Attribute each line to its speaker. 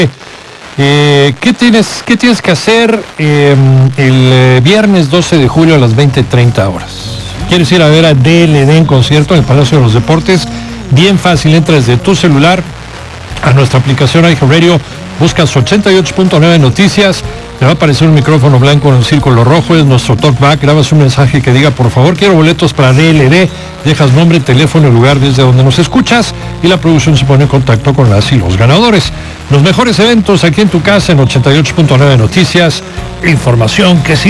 Speaker 1: ¿Qué tienes que hacer el viernes 12 de julio a las 20:30 horas? ¿Quieres ir a ver a DLD en concierto en el Palacio de los Deportes? Bien fácil, entra desde tu celular a nuestra aplicación iHeartRadio, buscas 88.9 Noticias, te va a aparecer un micrófono blanco en un círculo rojo, es nuestro talkback, grabas un mensaje que diga, por favor, quiero boletos para DLD, dejas nombre, teléfono y lugar desde donde nos escuchas, y la producción se pone en contacto con las y los ganadores. Los mejores eventos aquí en tu casa en 88.9 Noticias, información que sí